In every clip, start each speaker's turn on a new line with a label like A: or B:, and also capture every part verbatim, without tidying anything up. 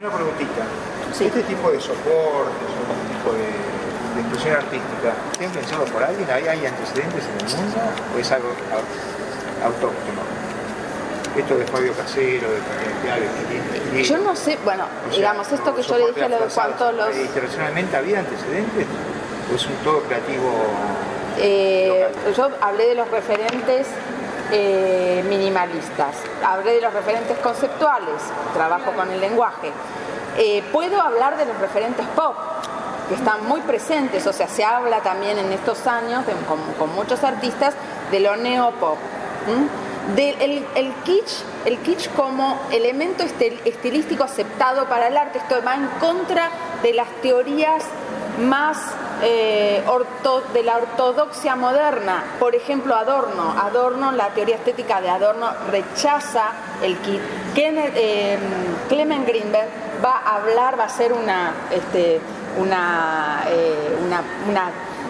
A: Una preguntita.
B: Sí.
A: Este tipo de soportes, este tipo de, de expresión artística, ¿tienen pensado por alguien? ¿Hay, ¿Hay antecedentes en el mundo o es algo autóctono? Esto de Fabio Casero, de Fabián,
B: yo no sé, bueno, o sea, digamos, esto que yo le dije, lo de cuánto los...
A: ¿Internacionalmente había antecedentes? ¿O es un todo creativo
B: eh, yo hablé de los referentes eh, minimalistas, hablé de los referentes conceptuales, trabajo con el lenguaje. Eh, puedo hablar de los referentes pop, que están muy presentes, o sea, se habla también en estos años, de, con, con muchos artistas, de lo neopop. ¿Mm? De el, el kitsch, el kitsch como elemento estil, estilístico aceptado para el arte. Esto va en contra de las teorías más eh, orto, de la ortodoxia moderna. Por ejemplo, Adorno. Adorno, la teoría estética de Adorno rechaza el kitsch. Kenneth, eh, Clement Greenberg va a hablar, va a hacer una, este, una, eh, una, una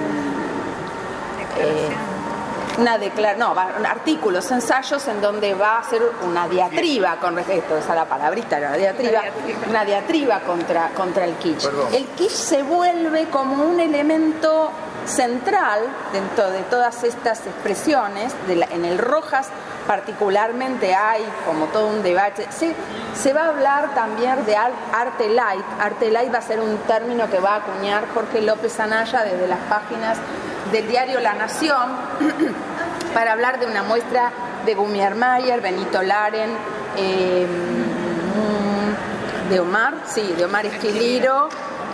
B: eh, una declara no, va, artículos, ensayos en donde va a hacer una diatriba con respecto a la palabrita, la diatriba, una diatriba contra, contra el kitsch.
A: Perdón.
B: El kitsch se vuelve como un elemento central dentro de todas estas expresiones. De la, en el Rojas particularmente hay como todo un debate. Se, se va a hablar también de arte light. Arte light va a ser un término que va a acuñar Jorge López Anaya desde las páginas del diario La Nación para hablar de una muestra de Gumier Mayer, Benito Laren, eh, de Omar, sí, de Omar Esquiliro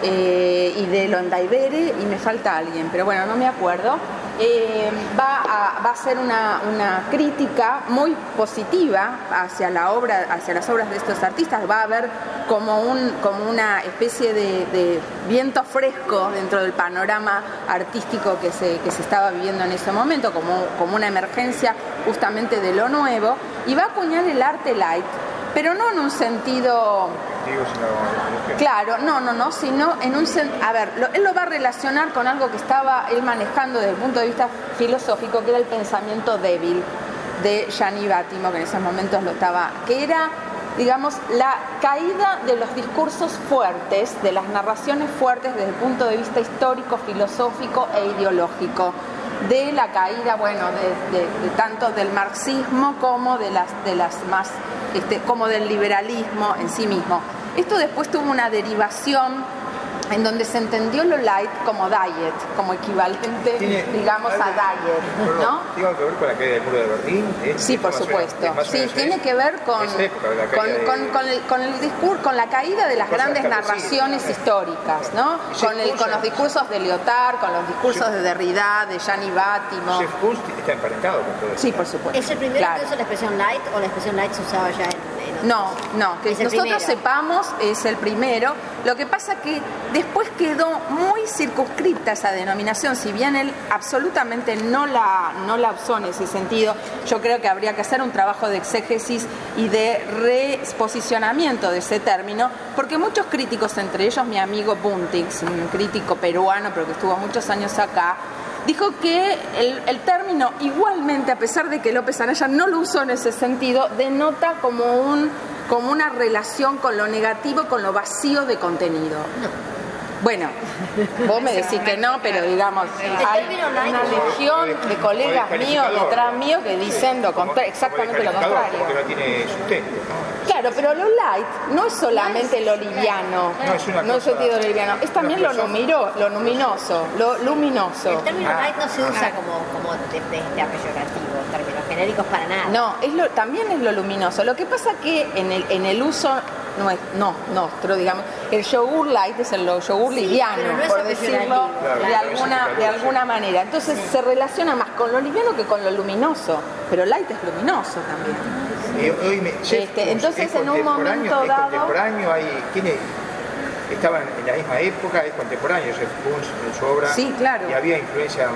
B: eh, y de Londaibere, y me falta alguien, pero bueno, no me acuerdo. Eh, va, a, va a ser una, una crítica muy positiva hacia la obra, hacia las obras de estos artistas. Va a haber como, un, como una especie de, de viento fresco dentro del panorama artístico que se, que se estaba viviendo en ese momento, como, como una emergencia justamente de lo nuevo, y va a acuñar el arte light, pero no en un sentido...
A: Digo, sino...
B: Claro, no, no, no, sino en un... A ver, lo, él lo va a relacionar con algo que estaba él manejando desde el punto de vista filosófico, que era el pensamiento débil de Gianni Vattimo, que en esos momentos lo estaba... que era, digamos, la caída de los discursos fuertes, de las narraciones fuertes desde el punto de vista histórico, filosófico e ideológico, de la caída, bueno, de, de, de tanto del marxismo como de las, de las más... Este, como del liberalismo en sí mismo. Esto después tuvo una derivación en donde se entendió lo light como diet, como equivalente,
A: ¿Tiene,
B: digamos, a diet, ¿no?
A: ¿Tiene algo que ver con la caída del muro de Berlín? ¿Es,
B: sí,
A: es
B: por
A: más
B: supuesto.
A: Menos,
B: sí,
A: menos
B: tiene
A: es,
B: que ver con,
A: época,
B: con,
A: de...
B: con, con, el, con el discurso, con la caída de las
A: Cosas
B: grandes narraciones
A: sí,
B: históricas, ¿no? Con, el, con los discursos de Lyotard, con los discursos de Derrida, de Gianni Vattimo.
A: Jeff Koons está emparentado con todo eso.
B: Sí, por supuesto.
C: ¿Es el primero
B: claro.
C: que usa la expresión light o la expresión light se usaba ya en...
B: No, no, que nosotros
C: primero.
B: sepamos es el primero. Lo que pasa que después quedó muy circunscripta esa denominación, si bien él absolutamente no la, no la usó en ese sentido. Yo creo que habría que hacer un trabajo de exégesis y de reposicionamiento de ese término, porque muchos críticos, entre ellos mi amigo Buntix, un crítico peruano, pero que estuvo muchos años acá, dijo que el, el término igualmente, a pesar de que López Anaya no lo usó en ese sentido, denota como, un, como una relación con lo negativo, con lo vacío de contenido. No. Bueno, vos me decís que no, pero digamos, hay una legión de colegas míos detrás mío que dicen lo contra- exactamente lo contrario.
A: Porque no tiene sustento, ¿no?
B: Claro, pero lo light no es solamente lo liviano,
A: no es una
B: no es
A: cosa,
B: sentido liviano, es también lo,
A: cosa,
B: numiro, lo luminoso, lo luminoso.
C: El término
A: Ah,
C: light no se usa
A: ah.
C: como, como de, de este peyorativo, términos genéricos para nada.
B: No, es lo, también es lo luminoso. Lo que pasa que en el, en el uso no es, no, no, pero digamos, el yogur light es el yogur
C: Sí,
B: liviano,
C: pero no es
B: por
C: peyorativo.
B: decirlo
A: Claro,
B: de
A: claro,
B: alguna,
A: eso es
B: de
A: claro,
B: alguna
A: sí.
B: manera. Entonces
C: Sí.
B: se relaciona más con lo liviano que con lo luminoso, pero light es luminoso también.
A: Y hoy me, Jeff
B: Este,
A: Koons
B: entonces,
A: es
B: en un
A: contemporáneo,
B: momento
A: es
B: dado-
A: contemporáneo, hay, tiene, estaban en la misma época, es contemporáneo Jeff Koons en su obra.
B: Sí, claro.
A: Y había influencia,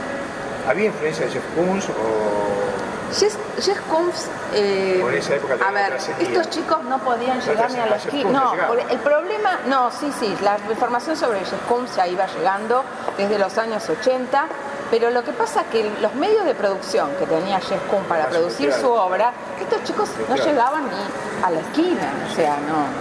A: había influencia de Jeff Koons o...
B: Jess, Jess Koons, eh,
A: Por esa época
B: a
A: también
B: ver,
A: trascendía.
B: estos chicos no podían llegar ni a la
A: Jess
B: esquina.
A: Koons
B: No,
A: llegaba.
B: por- el problema, no, sí, sí, la información sobre Jess Koons ya iba llegando desde los años ochenta, pero lo que pasa es que los medios de producción que tenía Jess Koons para
A: Más
B: producir
A: industrial.
B: su obra, estos chicos no
A: Industrial.
B: llegaban ni a la esquina, o sea, no.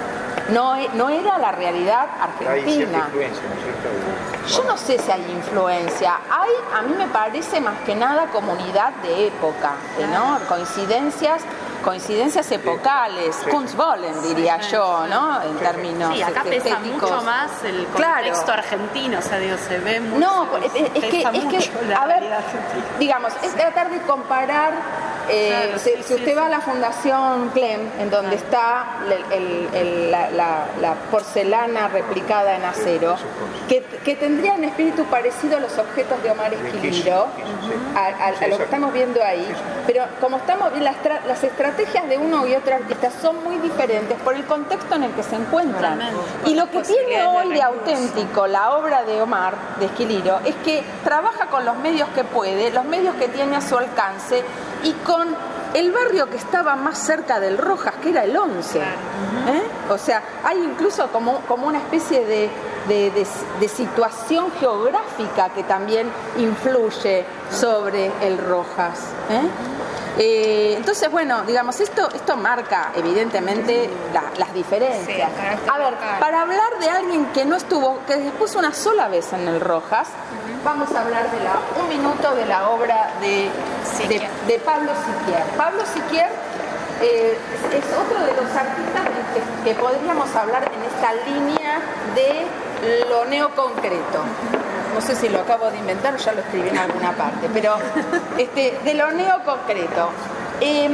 B: no, no era la realidad
A: Hay cierta
B: argentina.
A: influencia, ¿no es cierto?
B: Yo no sé si hay influencia. Hay, a mí me parece más que nada comunidad de época, ¿no? Coincidencias, coincidencias epocales,
A: Sí.
B: Kunstwollen diría yo, ¿no? En términos
D: Sí, acá pesa
B: estéticos.
D: mucho más el
B: Claro.
D: contexto argentino, o sea, digo, se ve mucho.
B: No, es, es que,
D: pesa
B: es
D: mucho
B: que
D: la
B: a ver,
D: realidad argentina.
B: digamos, es tratar de comparar, eh,
D: Claro,
B: si,
D: sí,
B: si
D: sí,
B: usted
D: sí.
B: va a la Fundación Clem, en donde está el- el- el- la, la- la porcelana replicada en acero, que, que tendría un espíritu parecido a los objetos de Omar Esquiliro, a, a- a lo que estamos viendo ahí, pero como estamos viendo, las, tra- las estrategias de uno y otro artista son muy diferentes por el contexto en el que se encuentran.
D: Totalmente.
B: Y lo que tiene
D: Posibilidades de
B: hoy de
D: recurso.
B: auténtico la obra de Omar, de Esquiliro, es que trabaja con los medios que puede, los medios que tiene a su alcance y con el barrio que estaba más cerca del Rojas, que era el once. ¿eh? O sea, hay incluso como, como una especie de, de, de- de situación geográfica que también influye sobre el Rojas. ¿eh? Eh, entonces, bueno, digamos, esto, esto marca evidentemente la- las diferencias.
C: Sí, el carácter
B: A ver,
C: local.
B: para hablar de alguien que no estuvo, que expuso una sola vez en el Rojas, vamos a hablar de la, un minuto de la obra de, de, de Pablo Siquier. Pablo Siquier eh, es, es otro de los artistas que, que podríamos hablar en esta línea de lo neoconcreto. No sé si lo acabo de inventar o ya lo escribí en alguna parte, pero este, de lo neoconcreto, eh,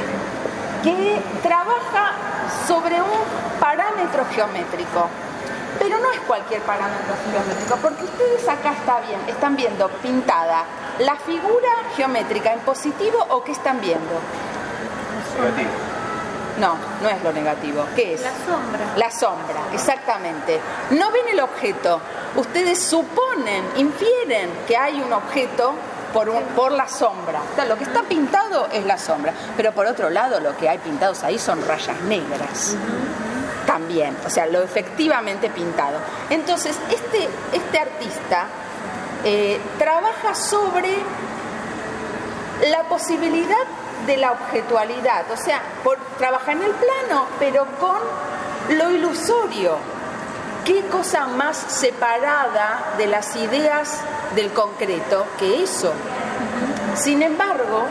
B: que trabaja sobre un parámetro geométrico, pero no es cualquier parámetro geométrico, porque ustedes acá está bien, están viendo pintada la figura geométrica en positivo o qué están viendo.
A: Negativo.
B: No, no es lo negativo. ¿Qué es?
D: La sombra.
B: La sombra, exactamente. No ven el objeto. Ustedes suponen, infieren que hay un objeto por, un- por la sombra. O sea, lo que está pintado es la sombra. Pero por otro lado, lo que hay pintados ahí son rayas negras. También, o sea, lo efectivamente pintado. Entonces, este, este artista eh, trabaja sobre la posibilidad de la objetualidad, o sea, por, trabaja en el plano, pero con lo ilusorio. ¿Qué cosa más separada de las ideas del concreto que eso? Sin embargo,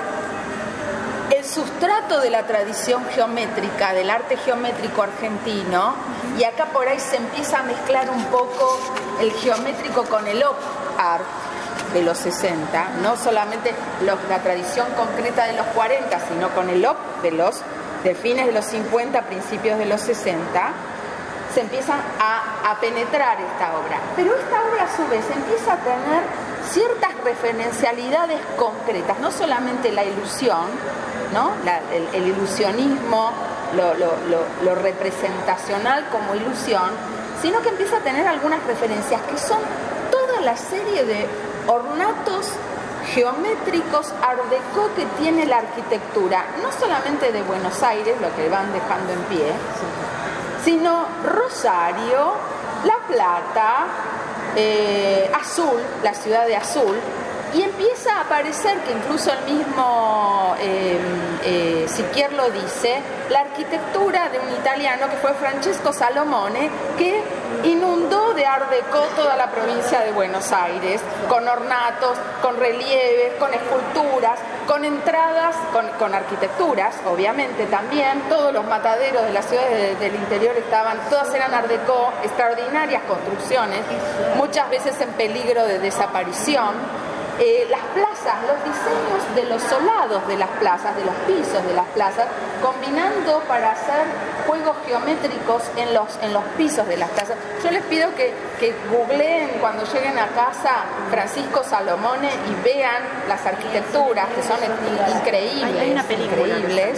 B: el sustrato de la tradición geométrica, del arte geométrico argentino, y acá por ahí se empieza a mezclar un poco el geométrico con el op art de los sesenta, no solamente los, la tradición concreta de los cuarenta, sino con el op de los de fines de los cincuenta, principios de los sesenta, se empieza a, a penetrar esta obra. Pero esta obra a su vez empieza a tener ciertas referencialidades concretas, no solamente la ilusión, ¿no? La- el, el ilusionismo, lo, lo, lo, lo representacional como ilusión, sino que empieza a tener algunas referencias que son toda la serie de ornatos geométricos art déco que tiene la arquitectura, no solamente de Buenos Aires, lo que van dejando en pie, sino Rosario, La Plata, eh, Azul, la ciudad de Azul, y empieza a aparecer, que incluso el mismo eh, eh, Siquier lo dice, la arquitectura de un italiano que fue Francesco Salomone, que inundó de art déco toda la provincia de Buenos Aires, con ornatos, con relieves, con esculturas, con entradas, con, con arquitecturas, obviamente también. Todos los mataderos de las ciudades de- del interior estaban, todas eran art déco, extraordinarias construcciones, muchas veces en peligro de desaparición. Eh, las plazas, los diseños de los solados de las plazas, de los pisos de las plazas, combinando para hacer juegos geométricos en los, en los pisos de las plazas. Yo les pido que, que googleen cuando lleguen a casa Francisco Salomone y vean las arquitecturas, que son in- increíbles.
D: Hay- hay una película que
B: increíbles.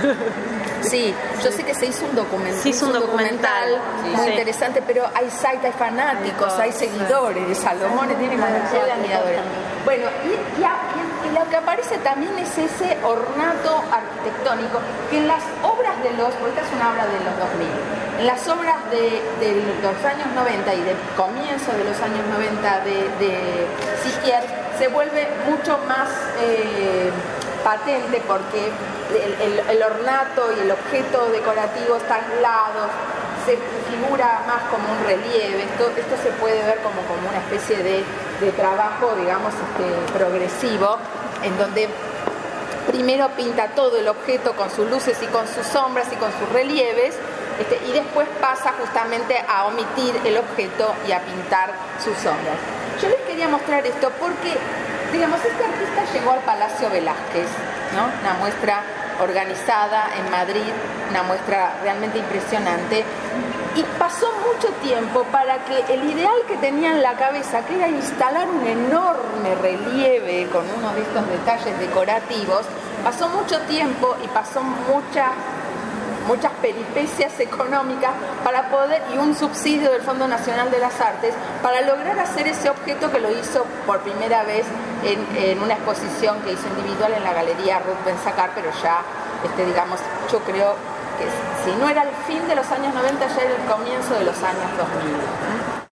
B: Sí, yo sé que se hizo un documental,
D: Se hizo un documental,
B: muy
D: sí.
B: interesante, pero hay site, hay fanáticos, hay seguidores de Salomone, tiene como un montón de admiradores. Bueno, y, y, a- y- y lo que aparece también es ese ornato arquitectónico que en las obras de los, porque esta es una obra de los dos mil, en las obras de, de los años noventa y de comienzo de los años noventa de, de Siquier, se vuelve mucho más eh, patente porque el, el- el ornato y el objeto decorativo está aislado, se figura más como un relieve. Esto, esto se puede ver como, como una especie de, de trabajo, digamos, este, progresivo, en donde primero pinta todo el objeto con sus luces y con sus sombras y con sus relieves, este, y después pasa justamente a omitir el objeto y a pintar sus sombras. Yo les quería mostrar esto porque, digamos, este artista llegó al Palacio Velázquez, ¿no? Una muestra organizada en Madrid, una muestra realmente impresionante, y pasó mucho tiempo para que el ideal que tenía en la cabeza, que era instalar un enorme relieve con uno de estos detalles decorativos, pasó mucho tiempo y pasó mucha, muchas peripecias económicas para poder, y un subsidio del Fondo Nacional de las Artes, para lograr hacer ese objeto que lo hizo por primera vez en, en una exposición que hizo individual en la Galería Ruth Ben-Sacar, pero ya, este, digamos, yo creo que si no era el fin de los años noventa, ya era el comienzo de los años dos mil.